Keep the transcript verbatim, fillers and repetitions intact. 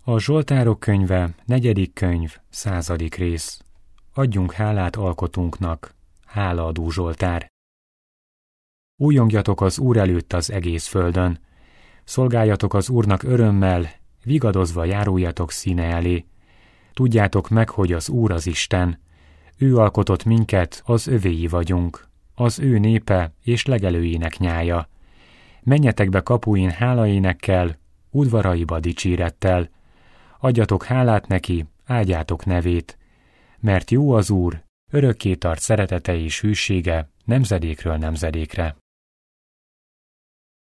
A Zsoltárok könyve, negyedik könyv, századik rész. Adjunk hálát alkotunknak, hálaadó Zsoltár. Újongjatok az Úr előtt az egész földön. Szolgáljatok az Úrnak örömmel, vigadozva járuljatok színe elé. Tudjátok meg, hogy az Úr az Isten. Ő alkotott minket, az övéi vagyunk, az ő népe és legelőinek nyája. Menjetek be kapuin hálaénekkel, udvaraiba dicsérettel. Adjatok hálát neki, áldjátok nevét, mert jó az Úr, örökké tart szeretete és hűsége nemzedékről nemzedékre.